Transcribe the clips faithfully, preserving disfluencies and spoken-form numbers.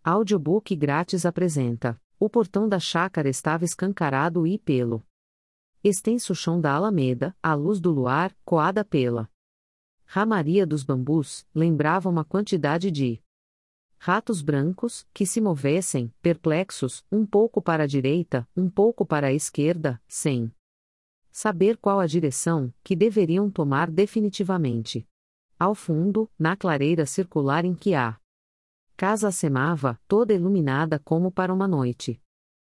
Audiobook grátis apresenta: O portão da chácara estava escancarado e pelo extenso chão da alameda, à luz do luar, coada pela ramaria dos bambus, lembrava uma quantidade de ratos brancos, que se movessem, perplexos, um pouco para a direita, um pouco para a esquerda, sem saber qual a direção que deveriam tomar definitivamente. Ao fundo, na clareira circular em que a casa assemava, toda iluminada como para uma noite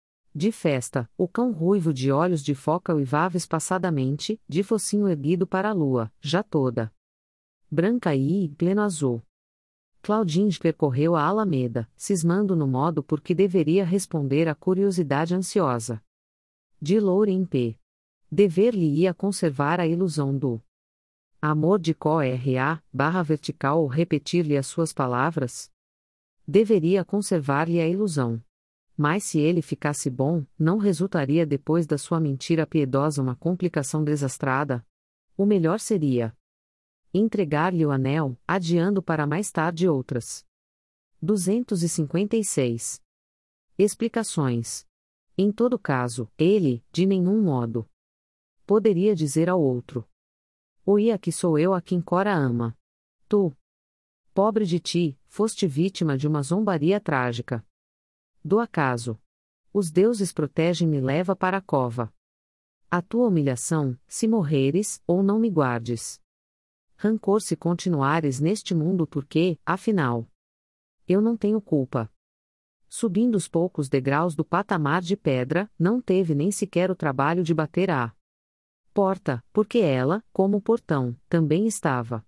de festa, o cão ruivo de olhos de foca uivava espaçadamente, de focinho erguido para a lua, já toda branca e em pleno azul. Claudine percorreu a alameda, cismando no modo por que deveria responder à curiosidade ansiosa de Loure em pé. Dever-lhe-ia conservar a ilusão do amor de Cora barra vertical ou repetir-lhe as suas palavras? Deveria conservar-lhe a ilusão. Mas se ele ficasse bom, não resultaria depois da sua mentira piedosa uma complicação desastrada? O melhor seria entregar-lhe o anel, adiando para mais tarde outras. duzentos e cinquenta e seis. Explicações. Em todo caso, ele, de nenhum modo, poderia dizer ao outro: Oia que sou eu a quem Cora ama. Tu, pobre de ti, foste vítima de uma zombaria trágica. Do acaso. Os deuses protegem-me e leva para a cova. A tua humilhação, se morreres, ou não me guardes rancor se continuares neste mundo porque, afinal, eu não tenho culpa. Subindo os poucos degraus do patamar de pedra, não teve nem sequer o trabalho de bater à porta, porque ela, como o portão, também estava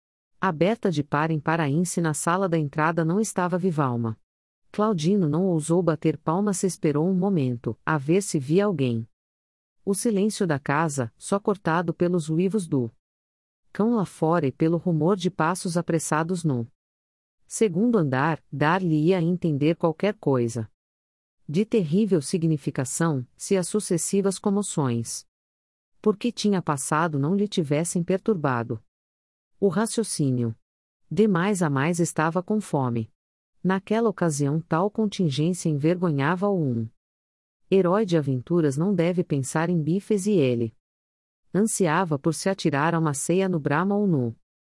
aberta de par em par. Se na sala da entrada não estava viva alma. Claudino não ousou bater palmas, se esperou um momento, a ver se via alguém. O silêncio da casa, só cortado pelos uivos do cão lá fora e pelo rumor de passos apressados no segundo andar, dar-lhe-ia a entender qualquer coisa de terrível significação, se as sucessivas comoções por que tinha passado não lhe tivessem perturbado o raciocínio. De mais a mais estava com fome. Naquela ocasião tal contingência envergonhava-o. Um herói de aventuras não deve pensar em bifes e ele ansiava por se atirar a uma ceia no Brahma ou no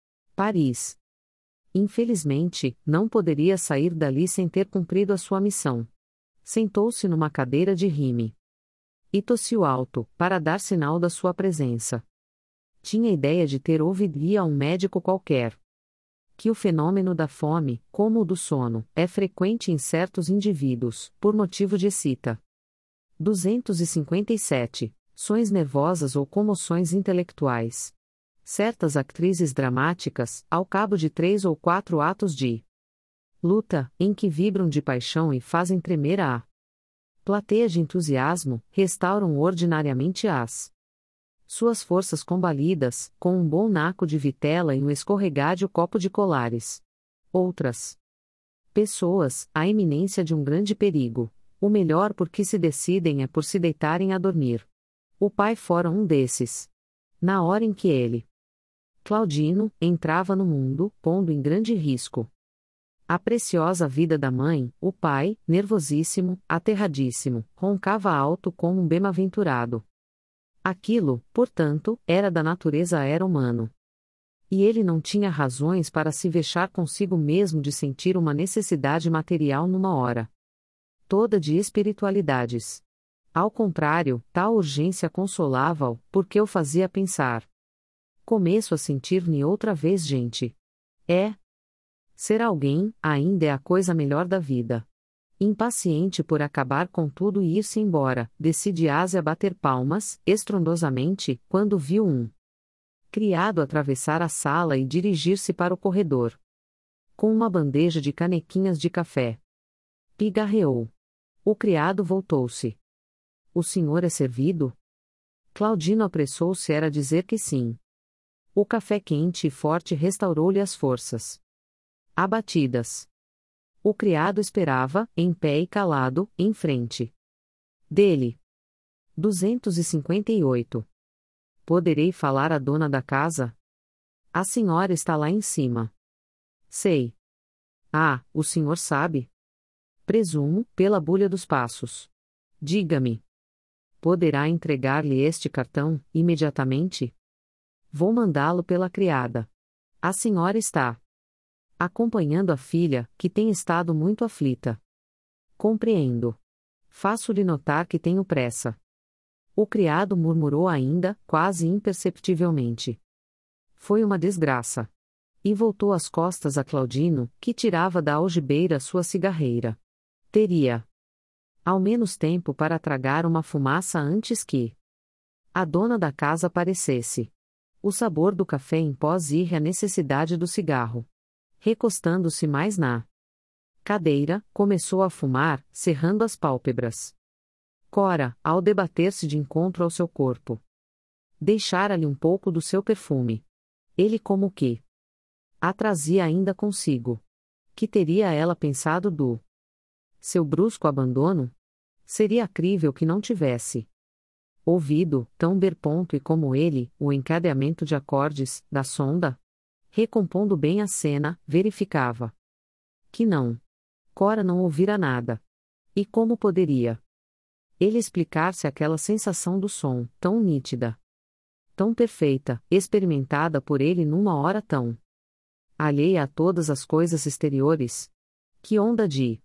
Paris. Infelizmente, não poderia sair dali sem ter cumprido a sua missão. Sentou-se numa cadeira de rime e tossiu alto, para dar sinal da sua presença. Tinha ideia de ter ouvido a um médico qualquer que o fenômeno da fome, como o do sono, é frequente em certos indivíduos, por motivo de excita. duzentos e cinquenta e sete. Ações nervosas ou comoções intelectuais. Certas atrizes dramáticas, ao cabo de três ou quatro atos de luta, em que vibram de paixão e fazem tremer a plateia de entusiasmo, restauram ordinariamente as suas forças combalidas, com um bom naco de vitela e um escorregadio copo de colares. Outras pessoas, a iminência de um grande perigo, o melhor por que se decidem é por se deitarem a dormir. O pai fora um desses. Na hora em que ele, Claudino, entrava no mundo, pondo em grande risco a preciosa vida da mãe, o pai, nervosíssimo, aterradíssimo, roncava alto como um bem-aventurado. Aquilo, portanto, era da natureza era-humano. E ele não tinha razões para se vexar consigo mesmo de sentir uma necessidade material numa hora toda de espiritualidades. Ao contrário, tal urgência consolava-o, porque o fazia pensar. Começo a sentir-me outra vez gente. É. Ser alguém, ainda é a coisa melhor da vida. Impaciente por acabar com tudo e ir-se embora, decidi-se a bater palmas, estrondosamente, quando viu um criado atravessar a sala e dirigir-se para o corredor com uma bandeja de canequinhas de café. Pigarreou. O criado voltou-se. O senhor é servido? Claudino apressou-se a dizer que sim. O café quente e forte restaurou-lhe as forças abatidas. O criado esperava, em pé e calado, em frente dele. duzentos e cinquenta e oito. Poderei falar à dona da casa? A senhora está lá em cima. Sei. Ah, o senhor sabe? Presumo, pela bulha dos passos. Diga-me. Poderá entregar-lhe este cartão, imediatamente? Vou mandá-lo pela criada. A senhora está acompanhando a filha, que tem estado muito aflita. Compreendo. Faço-lhe notar que tenho pressa. O criado murmurou ainda, quase imperceptivelmente. Foi uma desgraça. E voltou as costas a Claudino, que tirava da algibeira sua cigarreira. Teria ao menos tempo para tragar uma fumaça antes que a dona da casa aparecesse. O sabor do café impôs ir à necessidade do cigarro. Recostando-se mais na cadeira, começou a fumar, cerrando as pálpebras. Cora, ao debater-se de encontro ao seu corpo, deixara-lhe um pouco do seu perfume. Ele como que a trazia ainda consigo. Que teria ela pensado do seu brusco abandono? Seria crível que não tivesse ouvido, tão berponto e como ele, o encadeamento de acordes, da sonda? Recompondo bem a cena, verificava que não. Cora não ouvira nada. E como poderia ele explicar-se aquela sensação do som, tão nítida, tão perfeita, experimentada por ele numa hora tão alheia a todas as coisas exteriores? Que onda de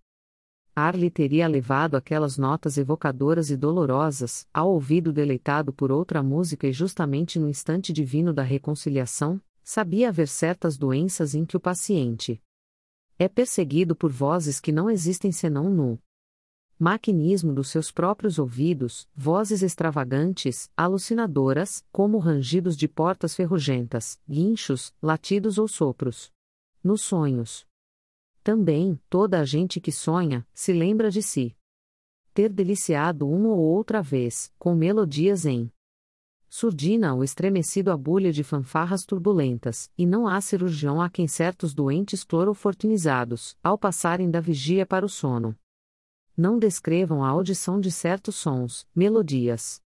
ar lhe teria levado aquelas notas evocadoras e dolorosas, ao ouvido deleitado por outra música e justamente no instante divino da reconciliação, sabia haver certas doenças em que o paciente é perseguido por vozes que não existem senão no maquinismo dos seus próprios ouvidos, vozes extravagantes, alucinadoras, como rangidos de portas ferrugentas, guinchos, latidos ou sopros. Nos sonhos. Também, toda a gente que sonha, se lembra de si ter deliciado uma ou outra vez, com melodias em surdina ou estremecido a bulha de fanfarras turbulentas, e não há cirurgião a quem certos doentes clorofortinizados, ao passarem da vigia para o sono, não descrevam a audição de certos sons, melodias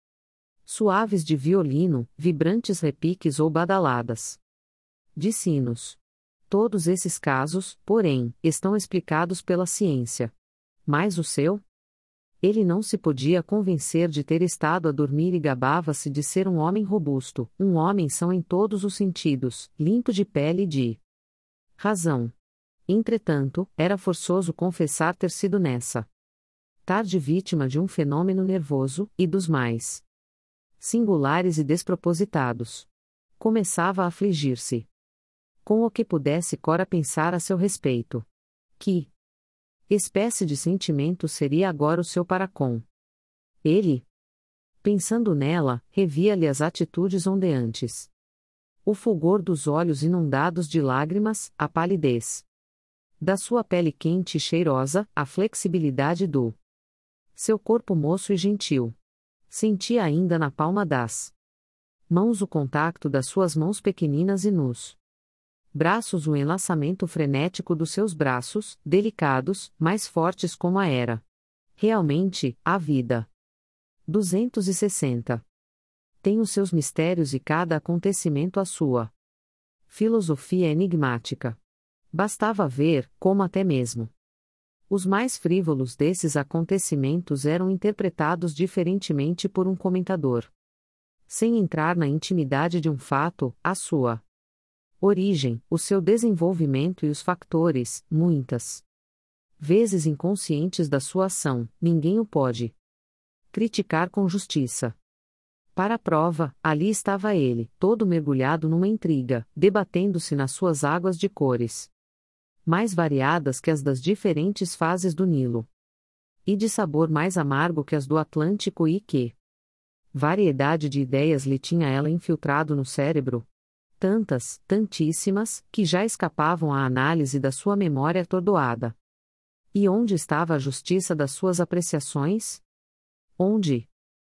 suaves de violino, vibrantes repiques ou badaladas de sinos. Todos esses casos, porém, estão explicados pela ciência. Mas o seu? Ele não se podia convencer de ter estado a dormir e gabava-se de ser um homem robusto, um homem são em todos os sentidos, limpo de pele e de razão. Entretanto, era forçoso confessar ter sido nessa tarde vítima de um fenômeno nervoso, e dos mais singulares e despropositados. Começava a afligir-se com o que pudesse Cora pensar a seu respeito. Que espécie de sentimento seria agora o seu para com ele? Pensando nela, revia-lhe as atitudes ondeantes. O fulgor dos olhos inundados de lágrimas, a palidez da sua pele quente e cheirosa, a flexibilidade do seu corpo moço e gentil. Sentia ainda na palma das mãos o contacto das suas mãos pequeninas e nus braços o enlaçamento frenético dos seus braços, delicados, mais fortes como a era realmente, a vida. duzentos e sessenta. Tem os seus mistérios e cada acontecimento a sua filosofia enigmática. Bastava ver, como até mesmo os mais frívolos desses acontecimentos eram interpretados diferentemente por um comentador. Sem entrar na intimidade de um fato, a sua origem, o seu desenvolvimento e os fatores, muitas vezes inconscientes da sua ação, ninguém o pode criticar com justiça. Para a prova, ali estava ele, todo mergulhado numa intriga, debatendo-se nas suas águas de cores mais variadas que as das diferentes fases do Nilo, e de sabor mais amargo que as do Atlântico, e que variedade de ideias lhe tinha ela infiltrado no cérebro? Tantas, tantíssimas, que já escapavam à análise da sua memória atordoada. E onde estava a justiça das suas apreciações? Onde?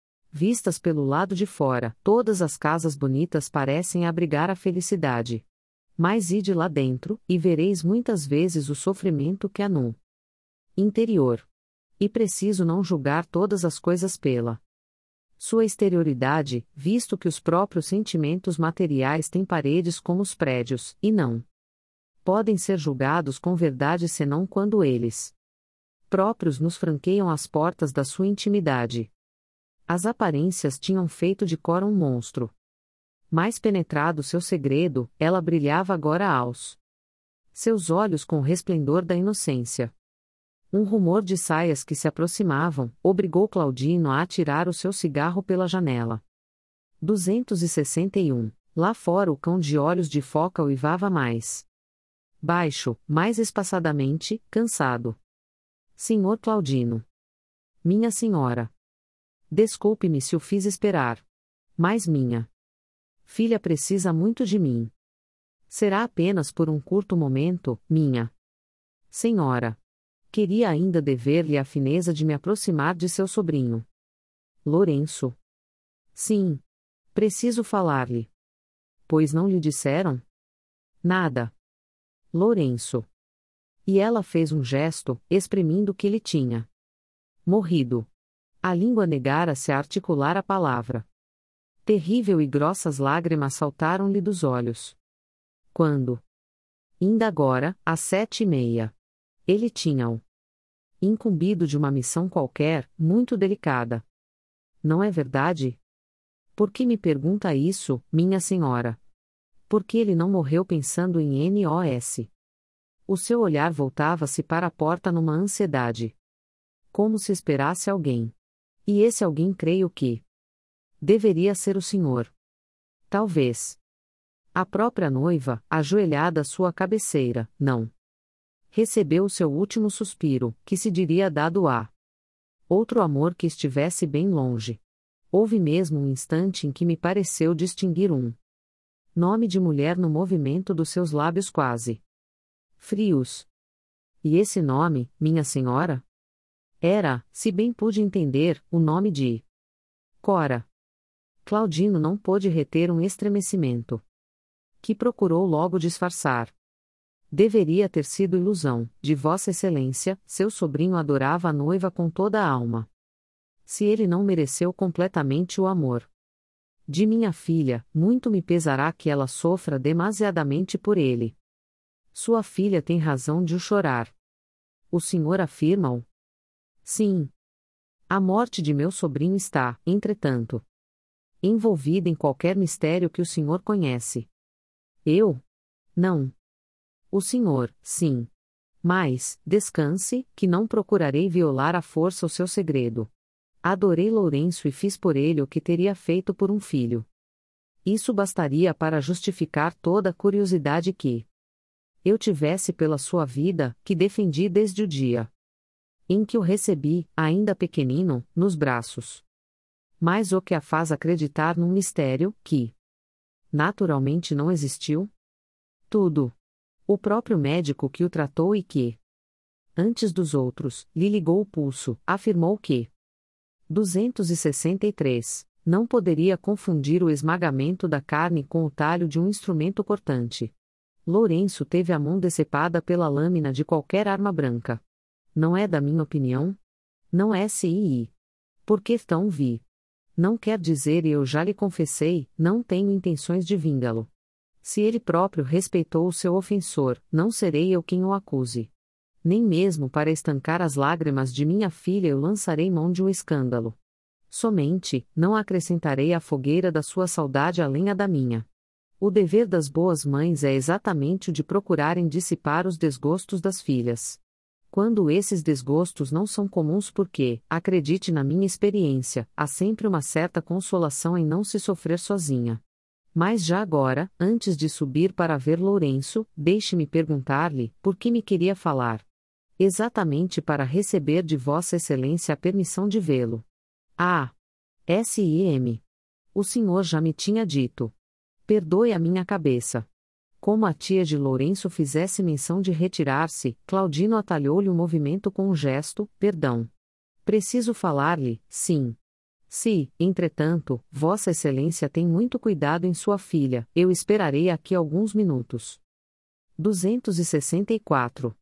Vistas pelo lado de fora, todas as casas bonitas parecem abrigar a felicidade. Mas ide lá dentro, e vereis muitas vezes o sofrimento que há no interior. E preciso não julgar todas as coisas pela sua exterioridade, visto que os próprios sentimentos materiais têm paredes como os prédios, e não podem ser julgados com verdade senão quando eles próprios nos franqueiam as portas da sua intimidade. As aparências tinham feito de Cora um monstro. Mais penetrado seu segredo, ela brilhava agora aos seus olhos com o resplendor da inocência. Um rumor de saias que se aproximavam obrigou Claudino a atirar o seu cigarro pela janela. duzentos e sessenta e um. Lá fora o cão de olhos de foca uivava mais baixo, mais espaçadamente, cansado. Senhor Claudino. Minha senhora. Desculpe-me se o fiz esperar. Mas minha filha precisa muito de mim. Será apenas por um curto momento, minha senhora. Queria ainda dever-lhe a fineza de me aproximar de seu sobrinho. Lourenço. Sim. Preciso falar-lhe. Pois não lhe disseram? Nada. Lourenço. E ela fez um gesto, exprimindo que ele tinha morrido. A língua negara-se a articular a palavra. Terrível e grossas lágrimas saltaram-lhe dos olhos. Quando? Ainda agora, às sete e meia. Ele tinha-o incumbido de uma missão qualquer, muito delicada. Não é verdade? Por que me pergunta isso, minha senhora? Por que ele não morreu pensando em N O S? O seu olhar voltava-se para a porta numa ansiedade. Como se esperasse alguém. E esse alguém creio que deveria ser o senhor. Talvez. A própria noiva, ajoelhada à sua cabeceira, não. Recebeu o seu último suspiro, que se diria dado a outro amor que estivesse bem longe. Houve mesmo um instante em que me pareceu distinguir um nome de mulher no movimento dos seus lábios quase frios. E esse nome, minha senhora? Era, se bem pude entender, o nome de Cora. Claudino não pôde reter um estremecimento, que procurou logo disfarçar. Deveria ter sido ilusão, de Vossa Excelência, seu sobrinho adorava a noiva com toda a alma. Se ele não mereceu completamente o amor de minha filha, muito me pesará que ela sofra demasiadamente por ele. Sua filha tem razão de o chorar. O senhor afirma-o? Sim. A morte de meu sobrinho está, entretanto, envolvida em qualquer mistério que o senhor conhece. Eu? Não. O senhor, sim. Mas, descanse, que não procurarei violar à força o seu segredo. Adorei Lourenço e fiz por ele o que teria feito por um filho. Isso bastaria para justificar toda a curiosidade que eu tivesse pela sua vida, que defendi desde o dia em que o recebi, ainda pequenino, nos braços. Mas o que a faz acreditar num mistério, que naturalmente não existiu? Tudo. O próprio médico que o tratou e que, antes dos outros, lhe ligou o pulso, afirmou que duzentos e sessenta e três. Não poderia confundir o esmagamento da carne com o talho de um instrumento cortante. Lourenço teve a mão decepada pela lâmina de qualquer arma branca. Não é da minha opinião? Não é S I I. Por que tão vi? Não quer dizer e eu já lhe confessei, não tenho intenções de vingá-lo. Se ele próprio respeitou o seu ofensor, não serei eu quem o acuse. Nem mesmo para estancar as lágrimas de minha filha eu lançarei mão de um escândalo. Somente, não acrescentarei à fogueira da sua saudade a lenha da minha. O dever das boas mães é exatamente o de procurarem dissipar os desgostos das filhas. Quando esses desgostos não são comuns porque, acredite na minha experiência, há sempre uma certa consolação em não se sofrer sozinha. Mas já agora, antes de subir para ver Lourenço, deixe-me perguntar-lhe, por que me queria falar? Exatamente para receber de Vossa Excelência a permissão de vê-lo. Ah! S I M. O senhor já me tinha dito. Perdoe a minha cabeça. Como a tia de Lourenço fizesse menção de retirar-se, Claudino atalhou-lhe o movimento com um gesto, perdão. Preciso falar-lhe, sim. Se, entretanto, Vossa Excelência tem muito cuidado em sua filha, eu esperarei aqui alguns minutos. duzentos e sessenta e quatro.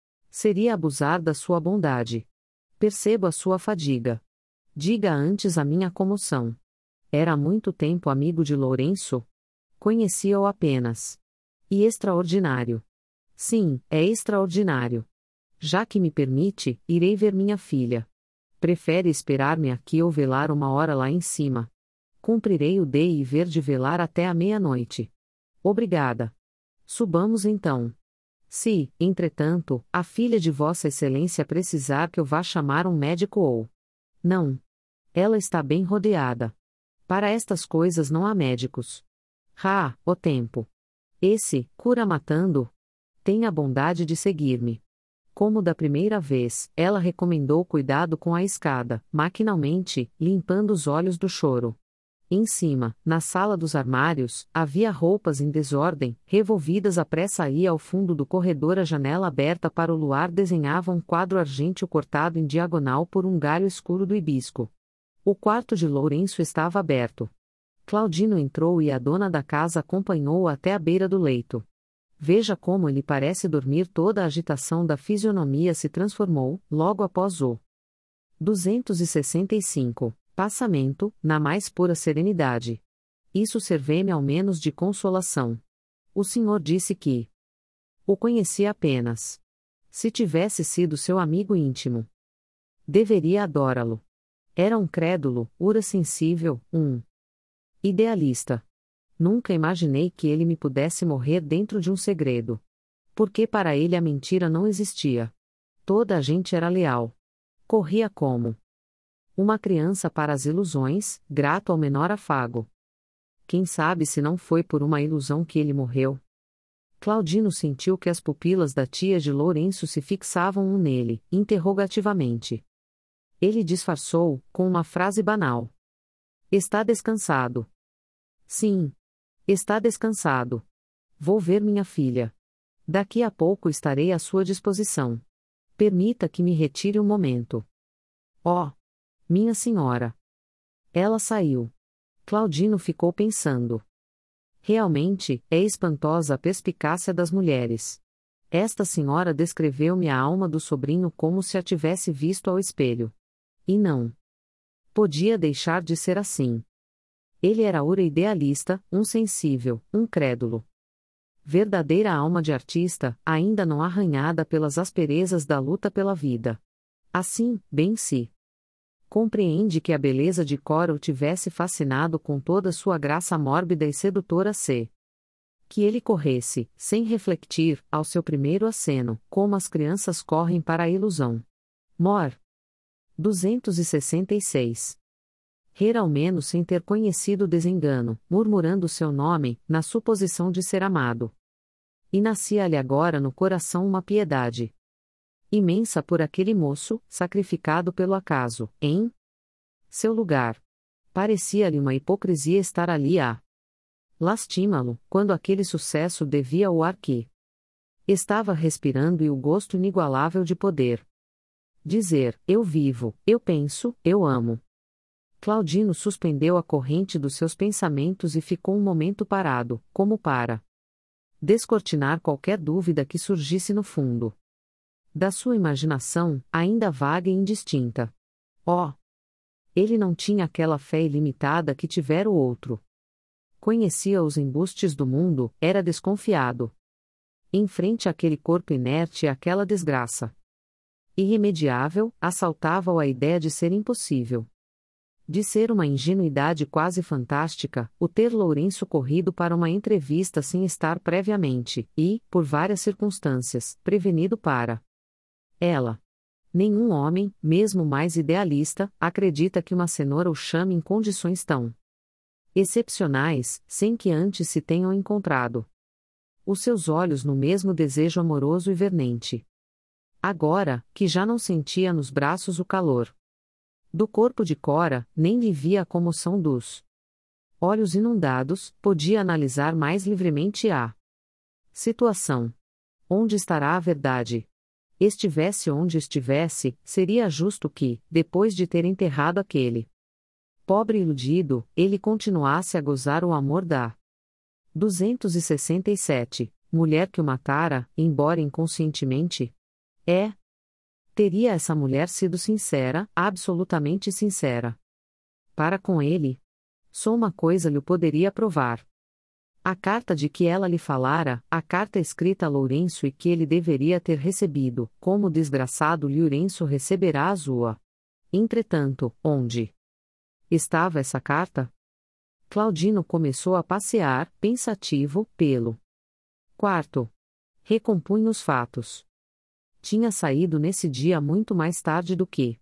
Seria abusar da sua bondade. Percebo a sua fadiga. Diga antes a minha comoção. Era há muito tempo amigo de Lourenço? Conhecia-o apenas. E extraordinário. Sim, é extraordinário. Já que me permite, irei ver minha filha. Prefere esperar-me aqui ou velar uma hora lá em cima? Cumprirei o dever de velar até a meia-noite. Obrigada. Subamos então. Se, entretanto, a filha de Vossa Excelência precisar que eu vá chamar um médico ou... Não. Ela está bem rodeada. Para estas coisas não há médicos. Ah, o tempo. Esse, cura matando. Tenha a bondade de seguir-me. Como da primeira vez, ela recomendou cuidado com a escada, maquinalmente, limpando os olhos do choro. Em cima, na sala dos armários, havia roupas em desordem, revolvidas à pressa e ao fundo do corredor a janela aberta para o luar desenhava um quadro argênteo cortado em diagonal por um galho escuro do hibisco. O quarto de Lourenço estava aberto. Claudino entrou e a dona da casa acompanhou-o até a beira do leito. Veja como ele parece dormir, toda a agitação da fisionomia se transformou, logo após o duzentos e sessenta e cinco. Passamento, na mais pura serenidade. Isso serve-me ao menos de consolação. O senhor disse que o conhecia apenas. Se tivesse sido seu amigo íntimo, deveria adorá-lo. Era um crédulo, ura sensível, um idealista. Nunca imaginei que ele me pudesse morrer dentro de um segredo. Porque para ele a mentira não existia. Toda a gente era leal. Corria como uma criança para as ilusões, grato ao menor afago. Quem sabe se não foi por uma ilusão que ele morreu? Claudino sentiu que as pupilas da tia de Lourenço se fixavam um nele, interrogativamente. Ele disfarçou, com uma frase banal. Está descansado? Sim. Está descansado. Vou ver minha filha. Daqui a pouco estarei à sua disposição. Permita que me retire um momento. Oh! Minha senhora. Ela saiu. Claudino ficou pensando. Realmente, é espantosa a perspicácia das mulheres. Esta senhora descreveu-me a alma do sobrinho como se a tivesse visto ao espelho. E não podia deixar de ser assim. Ele era ura idealista, um sensível, um crédulo. Verdadeira alma de artista, ainda não arranhada pelas asperezas da luta pela vida. Assim, bem se compreende que a beleza de Cora o tivesse fascinado com toda sua graça mórbida e sedutora se que ele corresse, sem refletir, ao seu primeiro aceno, como as crianças correm para a ilusão. Mor. duzentos e sessenta e seis. Rir ao menos sem ter conhecido o desengano, murmurando seu nome, na suposição de ser amado. E nascia-lhe agora no coração uma piedade imensa por aquele moço, sacrificado pelo acaso, em seu lugar. Parecia-lhe uma hipocrisia estar ali a lastimá-lo, quando aquele sucesso devia ao ar que estava respirando e o gosto inigualável de poder dizer, eu vivo, eu penso, eu amo. Claudino suspendeu a corrente dos seus pensamentos e ficou um momento parado, como para descortinar qualquer dúvida que surgisse no fundo da sua imaginação, ainda vaga e indistinta. Oh! Ele não tinha aquela fé ilimitada que tivera o outro. Conhecia os embustes do mundo, era desconfiado. Em frente àquele corpo inerte e àquela desgraça irremediável, assaltava-o a ideia de ser impossível. De ser uma ingenuidade quase fantástica, o ter Lourenço corrido para uma entrevista sem estar previamente, e, por várias circunstâncias, prevenido para ela. Nenhum homem, mesmo mais idealista, acredita que uma cenoura o chame em condições tão excepcionais, sem que antes se tenham encontrado os seus olhos no mesmo desejo amoroso e vernente. Agora, que já não sentia nos braços o calor do corpo de Cora, nem lhe via a comoção dos olhos inundados, podia analisar mais livremente a situação. Onde estará a verdade? Estivesse onde estivesse, seria justo que, depois de ter enterrado aquele pobre iludido, ele continuasse a gozar o amor da duzentos e sessenta e sete, mulher que o matara, embora inconscientemente. É. Teria essa mulher sido sincera, absolutamente sincera para com ele? Só uma coisa lhe poderia provar. A carta de que ela lhe falara, a carta escrita a Lourenço e que ele deveria ter recebido, como desgraçado Lourenço receberá a sua. Entretanto, onde estava essa carta? Claudino começou a passear, pensativo, pelo quarto. Recompunha os fatos. Tinha saído nesse dia muito mais tarde do que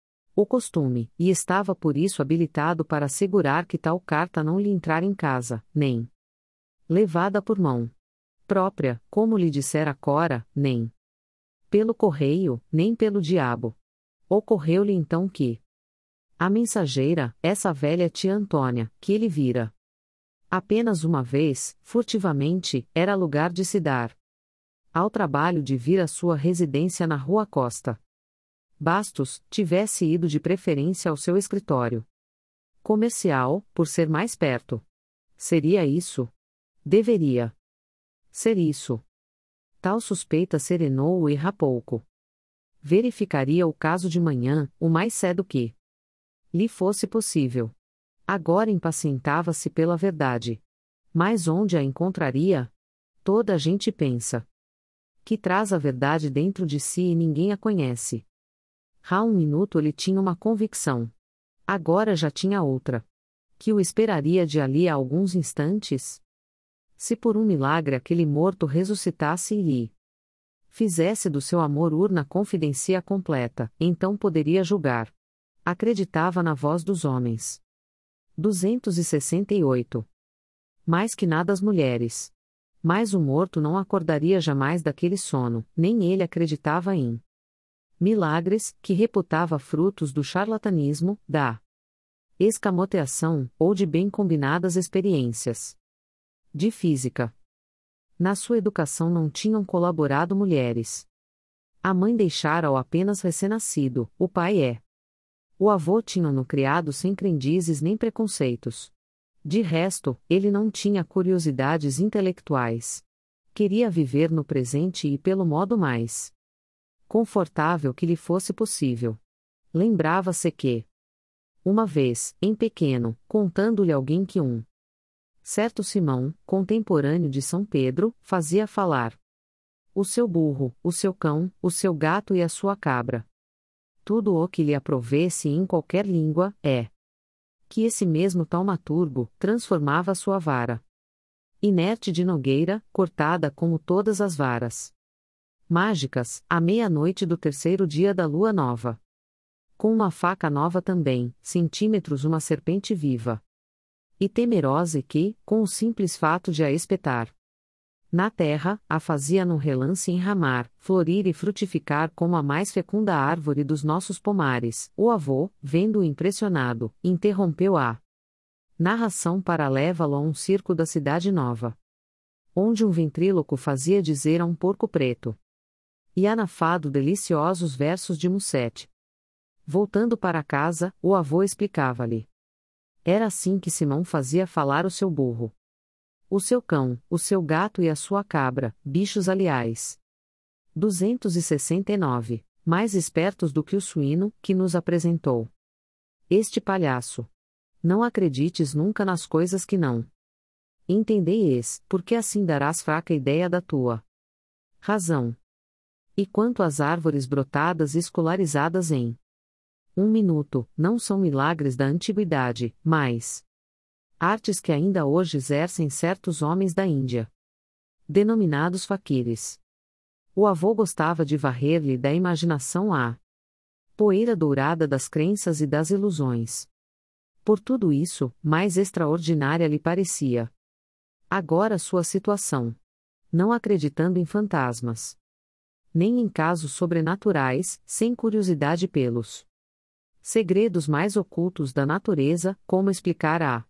o costume, e estava por isso habilitado para assegurar que tal carta não lhe entrara em casa, nem levada por mão própria, como lhe dissera Cora, nem pelo correio, nem pelo diabo. Ocorreu-lhe então que a mensageira, essa velha tia Antônia, que ele vira apenas uma vez, furtivamente, era lugar de se dar ao trabalho de vir à sua residência na Rua Costa Bastos, tivesse ido de preferência ao seu escritório comercial, por ser mais perto. Seria isso? Deveria ser isso. Tal suspeita serenou-o e pouco. Verificaria o caso de manhã, o mais cedo que lhe fosse possível. Agora impacientava-se pela verdade. Mas onde a encontraria? Toda a gente pensa que traz a verdade dentro de si e ninguém a conhece. Há um minuto ele tinha uma convicção. Agora já tinha outra. Que o esperaria de ali a alguns instantes? Se por um milagre aquele morto ressuscitasse e lhe fizesse do seu amor urna confidência completa, então poderia julgar. Acreditava na voz dos homens. duzentos e sessenta e oito. Mais que nada as mulheres. Mas o morto não acordaria jamais daquele sono, nem ele acreditava em milagres, que reputava frutos do charlatanismo, da escamoteação, ou de bem combinadas experiências de física. Na sua educação não tinham colaborado mulheres. A mãe deixara-o apenas recém-nascido, o pai é. O avô tinha-no criado sem crendizes nem preconceitos. De resto, ele não tinha curiosidades intelectuais. Queria viver no presente e pelo modo mais confortável que lhe fosse possível. Lembrava-se que, uma vez, em pequeno, contando-lhe alguém que um certo Simão, contemporâneo de São Pedro, fazia falar o seu burro, o seu cão, o seu gato e a sua cabra. Tudo o que lhe aprovesse em qualquer língua, é que esse mesmo taumaturgo transformava sua vara inerte de nogueira, cortada como todas as varas mágicas, à meia-noite do terceiro dia da lua nova. Com uma faca nova também, centímetros uma serpente viva e temerosa que, com o simples fato de a espetar na terra, a fazia num relance enramar, florir e frutificar como a mais fecunda árvore dos nossos pomares. O avô, vendo-o impressionado, interrompeu a narração para levá-lo a um circo da cidade nova, onde um ventríloco fazia dizer a um porco preto e anafado deliciosos versos de Musset. Voltando para casa, o avô explicava-lhe. Era assim que Simão fazia falar o seu burro, o seu cão, o seu gato e a sua cabra, bichos aliás. duzentos e sessenta e nove. Mais espertos do que o suíno, que nos apresentou este palhaço. Não acredites nunca nas coisas que não entendei-es, porque assim darás fraca ideia da tua razão. E quanto às árvores brotadas e escolarizadas em um minuto, não são milagres da antiguidade, mas artes que ainda hoje exercem certos homens da Índia, denominados faquires. O avô gostava de varrer-lhe da imaginação a poeira dourada das crenças e das ilusões. Por tudo isso, mais extraordinária lhe parecia agora sua situação. Não acreditando em fantasmas, nem em casos sobrenaturais, sem curiosidade pelos segredos mais ocultos da natureza, como explicar a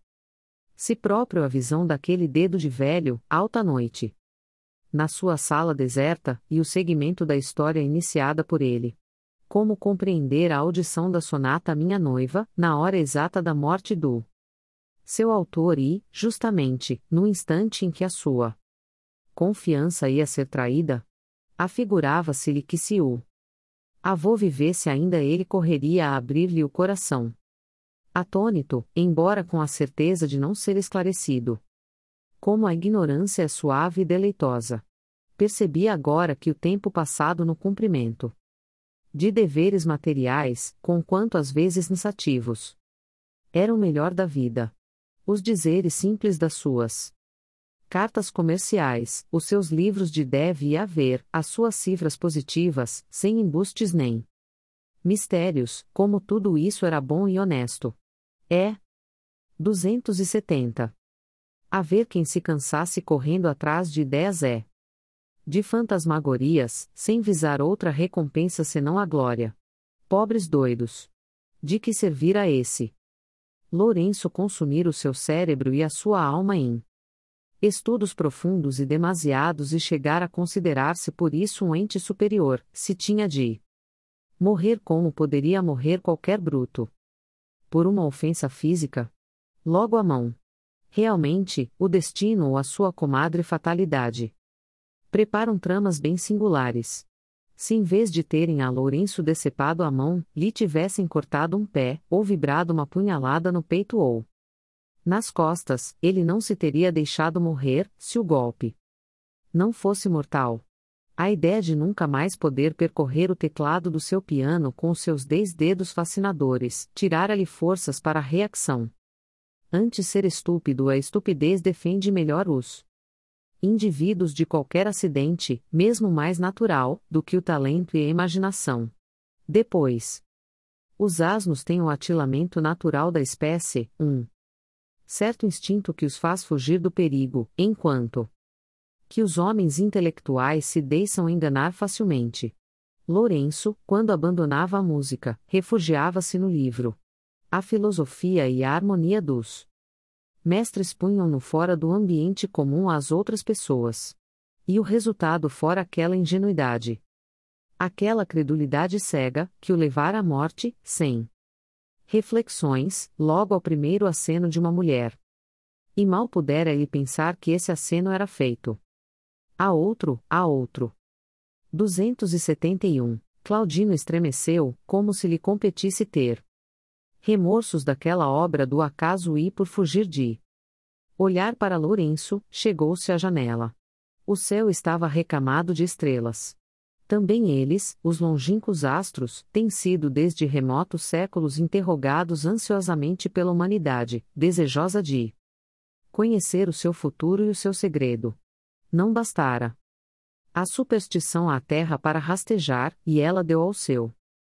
si próprio a visão daquele dedo de velho, alta noite, na sua sala deserta, e o segmento da história iniciada por ele. Como compreender a audição da sonata Minha Noiva, na hora exata da morte do seu autor e, justamente, no instante em que a sua confiança ia ser traída? Afigurava-se-lhe que se o avô vivesse ainda ele correria a abrir-lhe o coração. Atônito, embora com a certeza de não ser esclarecido. Como a ignorância é suave e deleitosa. Percebi agora que o tempo passado no cumprimento de deveres materiais, conquanto às vezes cansativos, era o melhor da vida. Os dizeres simples das suas cartas comerciais, os seus livros de deve e haver, as suas cifras positivas, sem embustes nem mistérios, como tudo isso era bom e honesto. É. duzentos e setenta. Haver quem se cansasse correndo atrás de ideias é de fantasmagorias, sem visar outra recompensa senão a glória. Pobres doidos! De que servira esse Lourenço consumir o seu cérebro e a sua alma em estudos profundos e demasiados e chegar a considerar-se por isso um ente superior, se tinha de morrer como poderia morrer qualquer bruto? Por uma ofensa física? Logo à mão. Realmente, o destino ou a sua comadre fatalidade preparam tramas bem singulares. Se em vez de terem a Lourenço decepado a mão, lhe tivessem cortado um pé, ou vibrado uma punhalada no peito ou nas costas, ele não se teria deixado morrer, se o golpe não fosse mortal. A ideia de nunca mais poder percorrer o teclado do seu piano com os seus dez dedos fascinadores, tirara-lhe forças para a reação. Antes ser estúpido, a estupidez defende melhor os indivíduos de qualquer acidente, mesmo mais natural, do que o talento e a imaginação. Depois, os asnos têm o atilamento natural da espécie, um certo instinto que os faz fugir do perigo, enquanto que os homens intelectuais se deixam enganar facilmente. Lourenço, quando abandonava a música, refugiava-se no livro. A filosofia e a harmonia dos mestres punham-no fora do ambiente comum às outras pessoas. E o resultado fora aquela ingenuidade, aquela credulidade cega, que o levara à morte, sem reflexões, logo ao primeiro aceno de uma mulher. E mal pudera ele pensar que esse aceno era feito a outro, a outro. duzentos e setenta e um. Claudino estremeceu, como se lhe competisse ter remorsos daquela obra do acaso e, por fugir de olhar para Lourenço, chegou-se à janela. O céu estava recamado de estrelas. Também eles, os longínquos astros, têm sido desde remotos séculos interrogados ansiosamente pela humanidade, desejosa de conhecer o seu futuro e o seu segredo. Não bastara a superstição à terra para rastejar, e ela deu ao seu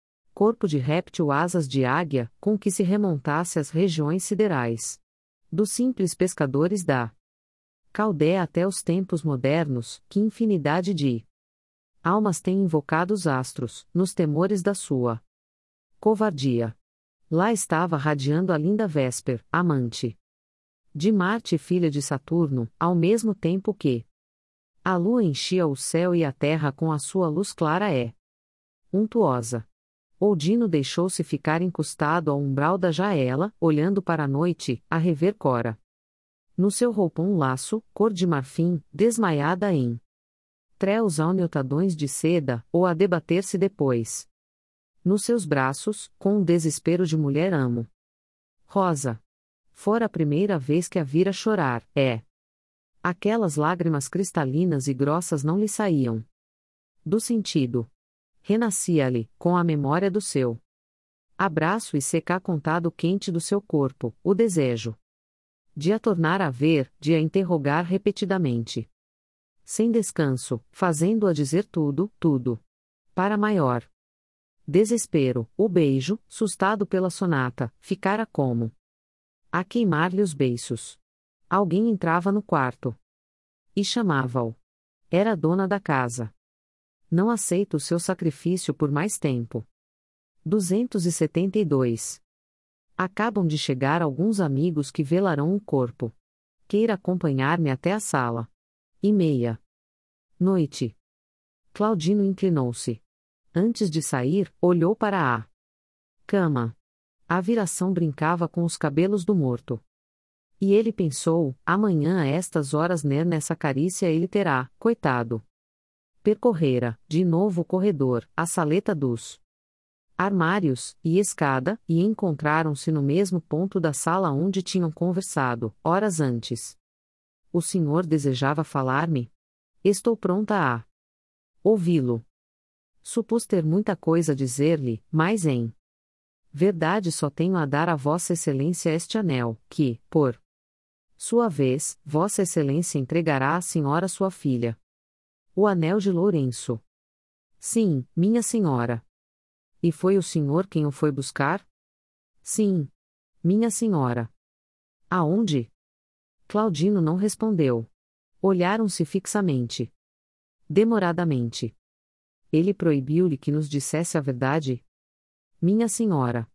corpo de réptil asas de águia, com que se remontasse às regiões siderais. Dos simples pescadores da Caldéia até os tempos modernos, que infinidade de almas têm invocado os astros, nos temores da sua covardia. Lá estava radiando a linda Vésper, amante de Marte e filha de Saturno, ao mesmo tempo que a lua enchia o céu e a terra com a sua luz clara é untuosa. Oudino deixou-se ficar encostado ao umbral da jaela, olhando para a noite, a rever Cora. No seu roupão laço, cor de marfim, desmaiada em tréus alneotadões de seda, ou a debater-se depois nos seus braços, com um desespero de mulher amo. Rosa. Fora a primeira vez que a vira chorar, é. Aquelas lágrimas cristalinas e grossas não lhe saíam do sentido. Renascia-lhe, com a memória do seu abraço e secar contado quente do seu corpo, o desejo de a tornar a ver, de a interrogar repetidamente. Sem descanso, fazendo-a dizer tudo, tudo. Para maior desespero, o beijo, sustado pela sonata, ficara como a queimar-lhe os beiços. Alguém entrava no quarto e chamava-o. Era a dona da casa. Não aceito o seu sacrifício por mais tempo. duzentos e setenta e dois. Acabam de chegar alguns amigos que velarão o corpo. Queira acompanhar-me até a sala. E meia noite. Claudino inclinou-se. Antes de sair, olhou para a cama. A viração brincava com os cabelos do morto. E ele pensou, amanhã a estas horas ner nessa carícia ele terá, coitado. Percorrera, de novo o corredor, a saleta dos armários, e escada, e encontraram-se no mesmo ponto da sala onde tinham conversado, horas antes. O senhor desejava falar-me? Estou pronta a ouvi-lo. Supus ter muita coisa a dizer-lhe, mas em verdade só tenho a dar a Vossa Excelência este anel, que, por sua vez, Vossa Excelência entregará à senhora sua filha. O anel de Lourenço. Sim, minha senhora. E foi o senhor quem o foi buscar? Sim, minha senhora. Aonde? Claudino não respondeu. Olharam-se fixamente. Demoradamente. Ele proibiu-lhe que nos dissesse a verdade? Minha senhora.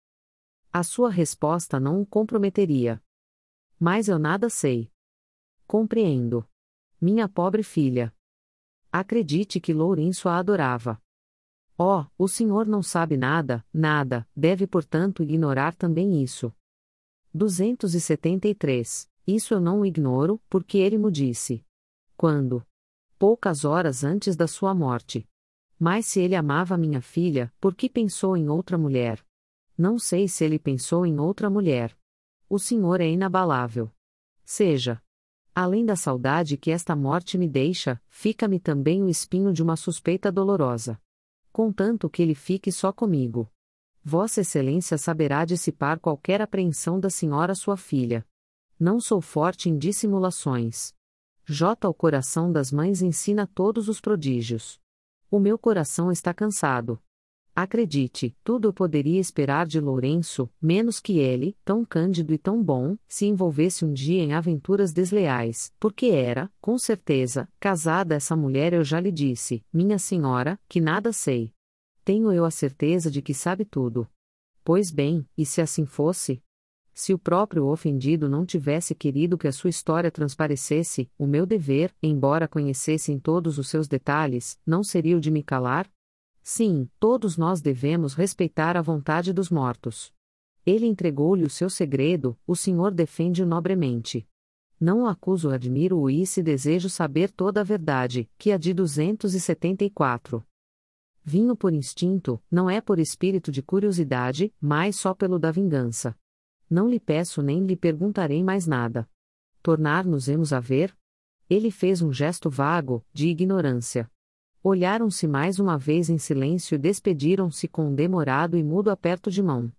A sua resposta não o comprometeria. Mas eu nada sei. Compreendo. Minha pobre filha. Acredite que Lourenço a adorava. Oh, o senhor não sabe nada, nada, deve portanto ignorar também isso. duzentos e setenta e três. Isso eu não o ignoro, porque ele mo disse. Quando? Poucas horas antes da sua morte. Mas se ele amava minha filha, por que pensou em outra mulher? Não sei se ele pensou em outra mulher. O senhor é inabalável. Seja. Além da saudade que esta morte me deixa, fica-me também o espinho de uma suspeita dolorosa. Contanto que ele fique só comigo. Vossa Excelência saberá dissipar qualquer apreensão da senhora sua filha. Não sou forte em dissimulações. J. O coração das mães ensina todos os prodígios. O meu coração está cansado. Acredite, tudo eu poderia esperar de Lourenço, menos que ele, tão cândido e tão bom, se envolvesse um dia em aventuras desleais, porque era, com certeza, casada essa mulher. Eu já lhe disse, minha senhora, que nada sei. Tenho eu a certeza de que sabe tudo. Pois bem, e se assim fosse? Se o próprio ofendido não tivesse querido que a sua história transparecesse, o meu dever, embora conhecesse em todos os seus detalhes, não seria o de me calar? Sim, todos nós devemos respeitar a vontade dos mortos. Ele entregou-lhe o seu segredo, o senhor defende-o nobremente. Não o acuso, admiro-o e se desejo saber toda a verdade, que a de duzentos e setenta e quatro. Vinho por instinto, não é por espírito de curiosidade, mas só pelo da vingança. Não lhe peço nem lhe perguntarei mais nada. Tornar-nos-emos a ver? Ele fez um gesto vago, de ignorância. Olharam-se mais uma vez em silêncio e despediram-se com um demorado e mudo aperto de mão.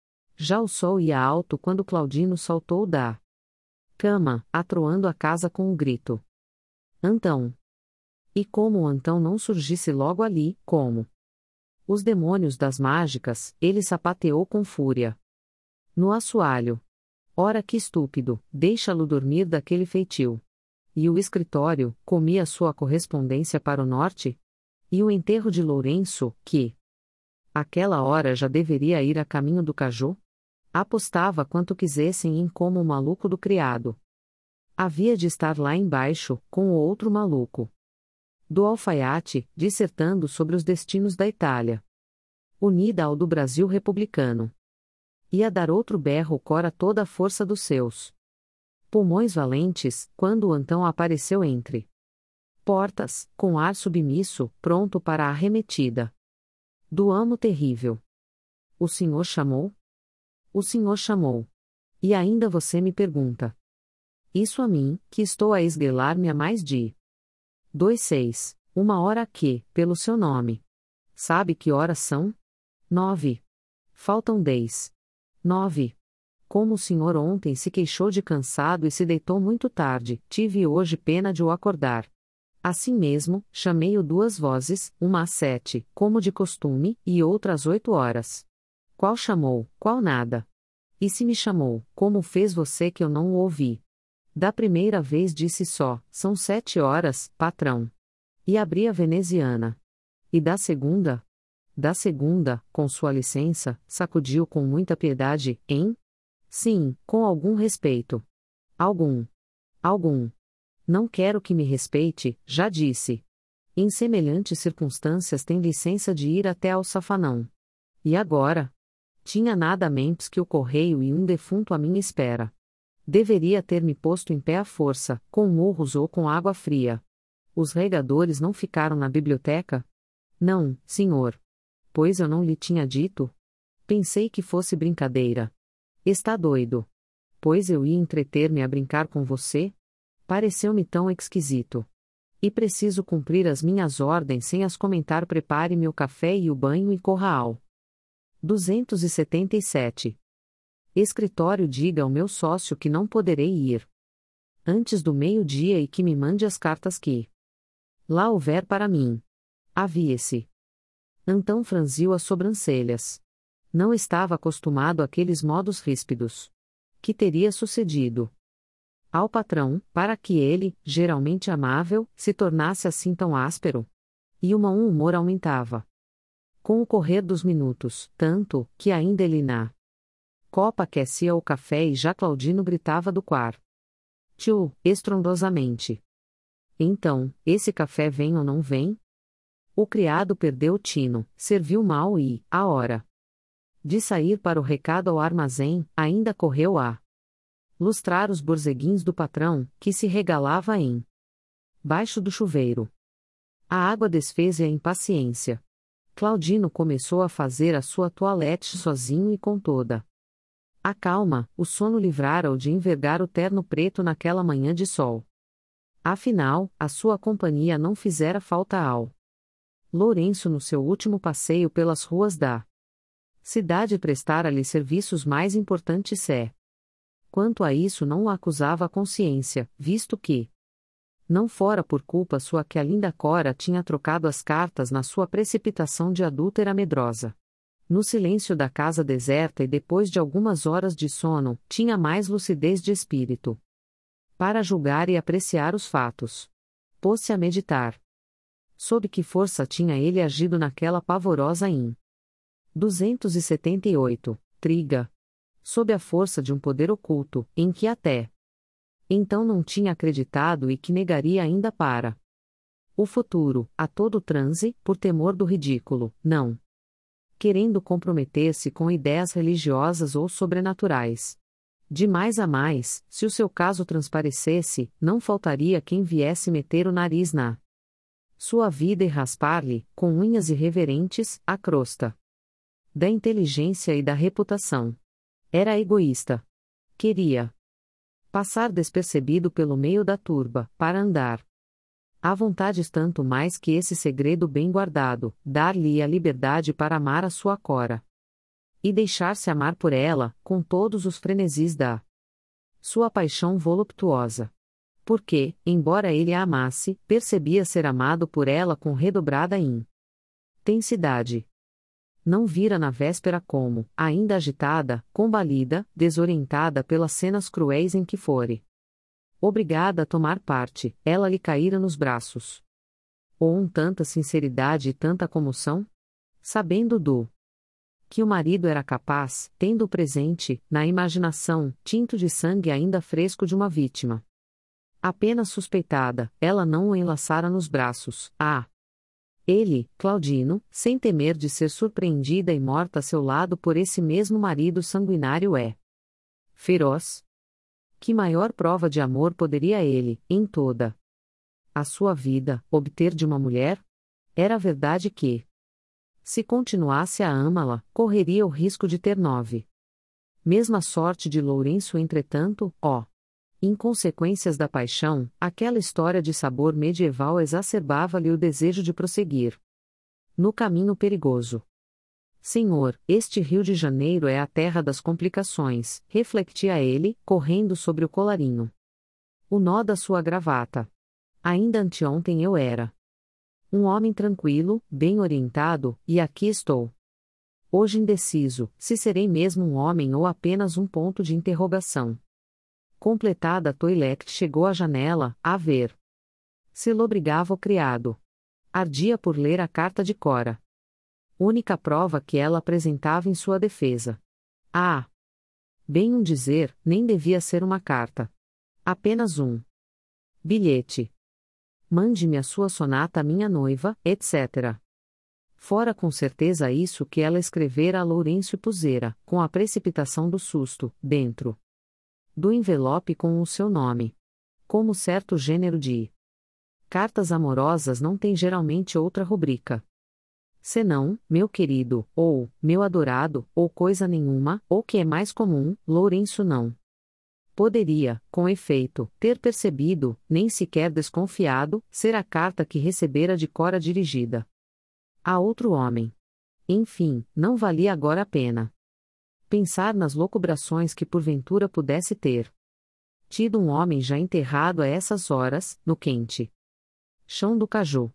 Já o sol ia alto quando Claudino saltou da cama, atroando a casa com um grito. Antão! E como o Antão não surgisse logo ali, como os demônios das mágicas, ele sapateou com fúria. No assoalho. Ora que estúpido, deixa-lo dormir daquele feitio. E o escritório, comia sua correspondência para o norte? E o enterro de Lourenço, que aquela hora já deveria ir a caminho do Caju? Apostava quanto quisessem em como o maluco do criado havia de estar lá embaixo, com o outro maluco do alfaiate, dissertando sobre os destinos da Itália unida ao do Brasil republicano. Ia dar outro berro cora toda a força dos seus pulmões valentes, quando o Antão apareceu entre portas, com ar submisso, pronto para a arremetida do amo terrível. O senhor chamou? O senhor chamou. E ainda você me pergunta. Isso a mim, que estou a esguelar-me há mais de dois seis, uma hora aqui, pelo seu nome. Sabe que horas são? Nove. Faltam dez. Nove. Como o senhor ontem se queixou de cansado e se deitou muito tarde, tive hoje pena de o acordar. Assim mesmo, chamei-o duas vozes, uma às sete, como de costume, e outra às oito horas. Qual chamou, qual nada? E se me chamou, como fez você que eu não o ouvi? Da primeira vez disse só, são sete horas, patrão. E abri a veneziana. E da segunda? Da segunda, com sua licença, sacudiu com muita piedade, hein? Sim, com algum respeito. Algum. Algum. Não quero que me respeite, já disse. Em semelhantes circunstâncias tem licença de ir até ao safanão. E agora? Tinha nada menos que o correio e um defunto à minha espera. Deveria ter me posto em pé à força, com murros ou com água fria. Os regadores não ficaram na biblioteca? Não, senhor. Pois eu não lhe tinha dito? Pensei que fosse brincadeira. Está doido. Pois eu ia entreter-me a brincar com você? Pareceu-me tão esquisito. E preciso cumprir as minhas ordens sem as comentar. Prepare-me o café e o banho e corra ao. duzentos e setenta e sete. Escritório. Diga ao meu sócio que não poderei ir antes do meio-dia e que me mande as cartas que lá houver para mim. Avie-se. Então franziu as sobrancelhas. Não estava acostumado àqueles modos ríspidos. Que teria sucedido ao patrão, para que ele, geralmente amável, se tornasse assim tão áspero? E o mau humor aumentava com o correr dos minutos, tanto, que ainda ele na copa aquecia o café e já Claudino gritava do quarto. Tio, estrondosamente. Então, esse café vem ou não vem? O criado perdeu o tino, serviu mal e, a hora de sair para o recado ao armazém, ainda correu a lustrar os borzeguins do patrão, que se regalava em baixo do chuveiro. A água desfez-lhe a impaciência. Claudino começou a fazer a sua toilette sozinho e com toda a calma. O sono livrara-o de envergar o terno preto naquela manhã de sol. Afinal, a sua companhia não fizera falta ao Lourenço no seu último passeio pelas ruas da cidade. Prestara-lhe serviços mais importantes é. Quanto a isso não o acusava a consciência, visto que não fora por culpa sua que a linda Cora tinha trocado as cartas na sua precipitação de adúltera medrosa. No silêncio da casa deserta e depois de algumas horas de sono, tinha mais lucidez de espírito para julgar e apreciar os fatos. Pôs-se a meditar. Sob que força tinha ele agido naquela pavorosa in. duzentos e setenta e oito, Triga. Sob a força de um poder oculto, em que até então não tinha acreditado e que negaria ainda para o futuro, a todo transe, por temor do ridículo, não querendo comprometer-se com ideias religiosas ou sobrenaturais. De mais a mais, se o seu caso transparecesse, não faltaria quem viesse meter o nariz na sua vida e raspar-lhe, com unhas irreverentes, a crosta da inteligência e da reputação. Era egoísta. Queria passar despercebido pelo meio da turba, para andar à vontade, tanto mais que esse segredo bem guardado, dar-lhe a liberdade para amar a sua Cora e deixar-se amar por ela, com todos os frenesis da sua paixão voluptuosa. Porque, embora ele a amasse, percebia ser amado por ela com redobrada intensidade. Não vira na véspera como, ainda agitada, combalida, desorientada pelas cenas cruéis em que fore obrigada a tomar parte, ela lhe caíra nos braços. Ou um tanta sinceridade e tanta comoção? Sabendo do que o marido era capaz, tendo presente, na imaginação, tinto de sangue ainda fresco de uma vítima apenas suspeitada, ela não o enlaçara nos braços. Ah! Ele, Claudino, sem temer de ser surpreendida e morta a seu lado por esse mesmo marido sanguinário é feroz. Que maior prova de amor poderia ele, em toda a sua vida, obter de uma mulher? Era verdade que, se continuasse a amá-la, correria o risco de ter nove. Mesma sorte de Lourenço. Entretanto, ó inconsequências da paixão, aquela história de sabor medieval exacerbava-lhe o desejo de prosseguir no caminho perigoso. Senhor, este Rio de Janeiro é a terra das complicações, refletia ele, correndo sobre o colarinho o nó da sua gravata. Ainda anteontem eu era um homem tranquilo, bem orientado, e aqui estou hoje indeciso, se serei mesmo um homem ou apenas um ponto de interrogação. Completada a toilette, chegou à janela, a ver se lobrigava o criado. Ardia por ler a carta de Cora. Única prova que ela apresentava em sua defesa. Ah! Bem um dizer, nem devia ser uma carta. Apenas um bilhete. Mande-me a sua sonata à minha noiva, etcétera. Fora com certeza isso que ela escrevera a Lourenço e pusera, com a precipitação do susto, dentro do envelope com o seu nome. Como certo gênero de cartas amorosas não tem geralmente outra rubrica senão, meu querido, ou, meu adorado, ou coisa nenhuma, ou que é mais comum, Lourenço não Poderia, com efeito, ter percebido, nem sequer desconfiado, ser a carta que recebera de Cora dirigida a outro homem. Enfim, não valia agora a pena pensar nas locubrações que porventura pudesse ter tido um homem já enterrado a essas horas, no quente chão do caju.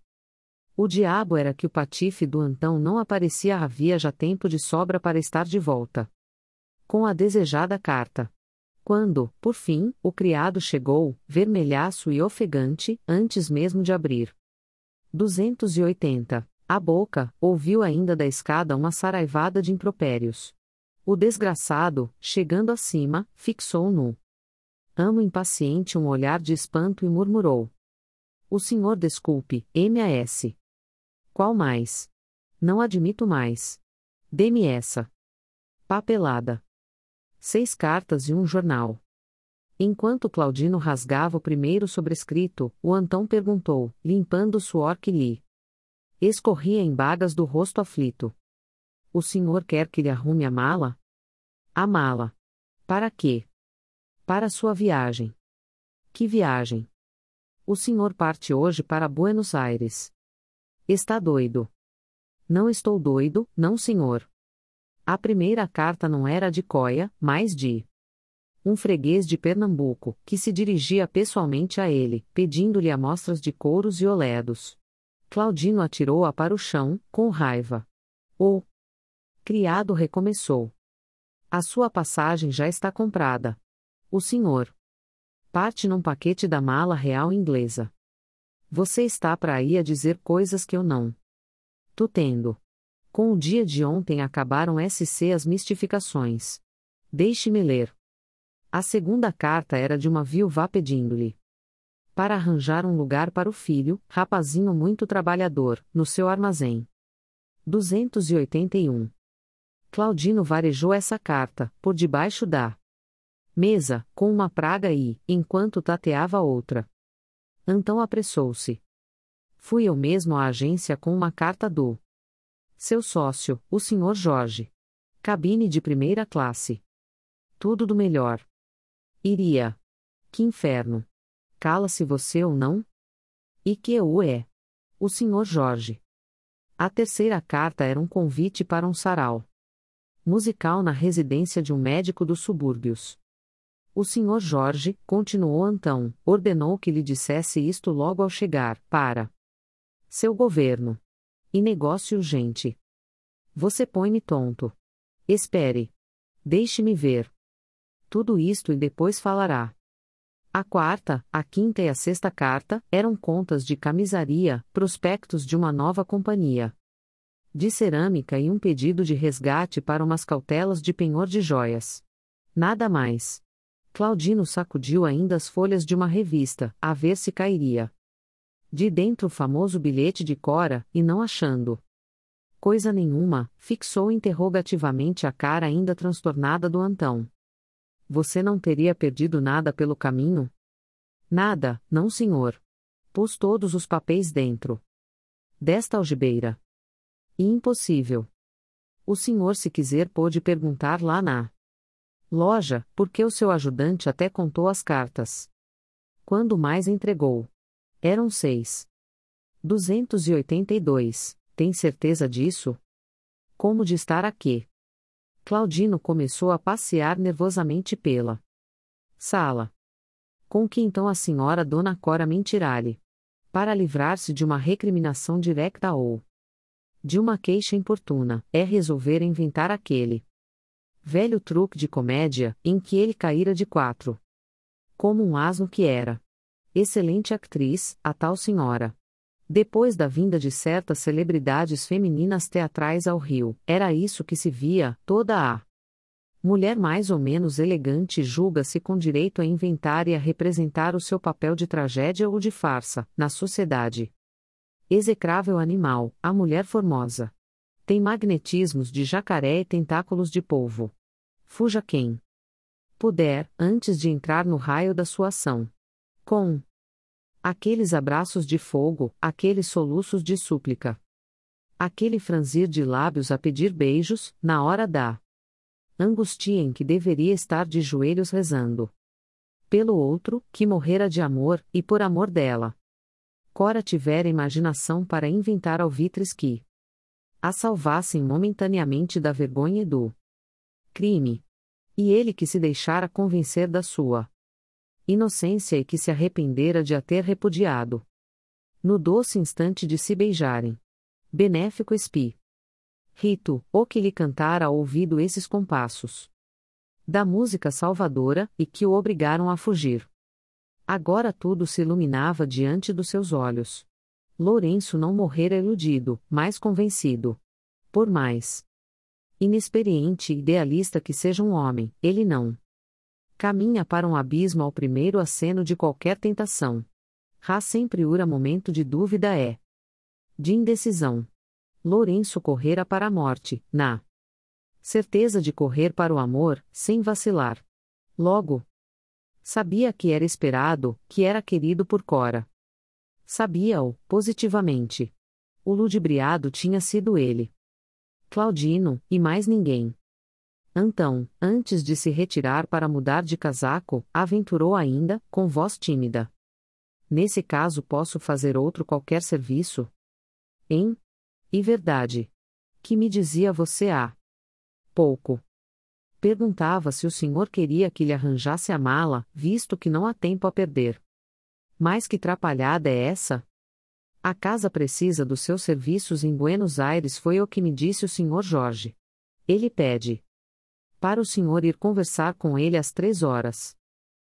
O diabo era que o patife do Antão não aparecia havia já tempo de sobra para estar de volta com a desejada carta. Quando, por fim, o criado chegou, vermelhaço e ofegante, antes mesmo de abrir duzentos e oitenta a boca, ouviu ainda da escada uma saraivada de impropérios. O desgraçado, chegando acima, fixou no amo impaciente um olhar de espanto e murmurou: "O senhor desculpe, M A S Qual mais? Não admito mais. Dê-me essa papelada." Seis cartas e um jornal. Enquanto Claudino rasgava o primeiro sobrescrito, o Antão perguntou, limpando o suor que lhe escorria em bagas do rosto aflito: "O senhor quer que lhe arrume a mala?" "A mala? Para quê?" "Para sua viagem." "Que viagem?" "O senhor parte hoje para Buenos Aires." "Está doido?" "Não estou doido, não senhor." A primeira carta não era de Coia, mas de um freguês de Pernambuco, que se dirigia pessoalmente a ele, pedindo-lhe amostras de couros e oledos. Claudino atirou-a para o chão, com raiva. O criado recomeçou: "A sua passagem já está comprada. O senhor parte num paquete da mala real inglesa. Você está para aí a dizer coisas que eu não tô tendo. Com o dia de ontem acabaram sc as mistificações. Deixe-me ler." A segunda carta era de uma viúva pedindo-lhe para arranjar um lugar para o filho, rapazinho muito trabalhador, no seu armazém. duzentos e oitenta e um. Claudino varejou essa carta, por debaixo da mesa, com uma praga e, enquanto tateava outra. Então apressou-se. "Fui eu mesmo à agência com uma carta do seu sócio, o senhor Jorge. Cabine de primeira classe. Tudo do melhor. Iria. Que inferno. Cala-se você ou não? E que o é? O senhor Jorge." A terceira carta era um convite para um sarau musical na residência de um médico dos subúrbios. "O senhor Jorge", continuou Antão, "ordenou que lhe dissesse isto logo ao chegar, para seu governo. E negócio urgente. Você põe-me tonto. Espere. Deixe-me ver tudo isto e depois falará." A quarta, a quinta e a sexta carta eram contas de camisaria, prospectos de uma nova companhia de cerâmica e um pedido de resgate para umas cautelas de penhor de joias. Nada mais. Claudino sacudiu ainda as folhas de uma revista, a ver se cairia de dentro o famoso bilhete de Cora, e não achando coisa nenhuma, fixou interrogativamente a cara ainda transtornada do Antão. "Você não teria perdido nada pelo caminho?" "Nada, não senhor. Pus todos os papéis dentro desta algibeira." "E impossível." "O senhor se quiser pôde perguntar lá na loja, porque o seu ajudante até contou as cartas." "Quando mais entregou?" "Eram seis." duzentos e oitenta e dois. Tem certeza disso? Como de estar aqui? Claudino começou a passear nervosamente pela sala. Com que então a senhora Dona Cora mentirá-lhe? Para livrar-se de uma recriminação direta ou de uma queixa importuna, é resolver inventar aquele velho truque de comédia, em que ele caíra de quatro. Como um asno que era. Excelente atriz, a tal senhora. Depois da vinda de certas celebridades femininas teatrais ao Rio, era isso que se via, toda a mulher mais ou menos elegante julga-se com direito a inventar e a representar o seu papel de tragédia ou de farsa, na sociedade. Execrável animal, a mulher formosa. Tem magnetismos de jacaré e tentáculos de polvo. Fuja quem puder, antes de entrar no raio da sua ação. Com aqueles abraços de fogo, aqueles soluços de súplica. Aquele franzir de lábios a pedir beijos, na hora da angústia em que deveria estar de joelhos rezando. Pelo outro, que morrera de amor, e por amor dela. Cora tivera imaginação para inventar alvitres que a salvassem momentaneamente da vergonha e do crime. E ele que se deixara convencer da sua inocência e que se arrependera de a ter repudiado. No doce instante de se beijarem. Benéfico espi. Rito, o que lhe cantara ao ouvido esses compassos da música salvadora, e que o obrigaram a fugir. Agora tudo se iluminava diante dos seus olhos. Lourenço não morrera iludido, mas convencido. Por mais inexperiente e idealista que seja um homem, ele não caminha para um abismo ao primeiro aceno de qualquer tentação. Rá sempre ura momento de dúvida é de indecisão. Lourenço correra para a morte, na certeza de correr para o amor, sem vacilar. Logo, sabia que era esperado, que era querido por Cora. Sabia-o, positivamente. O ludibriado tinha sido ele. Claudino, e mais ninguém. Então, antes de se retirar para mudar de casaco, aventurou ainda, com voz tímida. Nesse caso posso fazer outro qualquer serviço? Hein? E verdade. Que me dizia você há pouco. Perguntava se o senhor queria que lhe arranjasse a mala, visto que não há tempo a perder. Mas que trapalhada é essa? A casa precisa dos seus serviços em Buenos Aires, foi o que me disse o senhor Jorge. Ele pede para o senhor ir conversar com ele às três horas.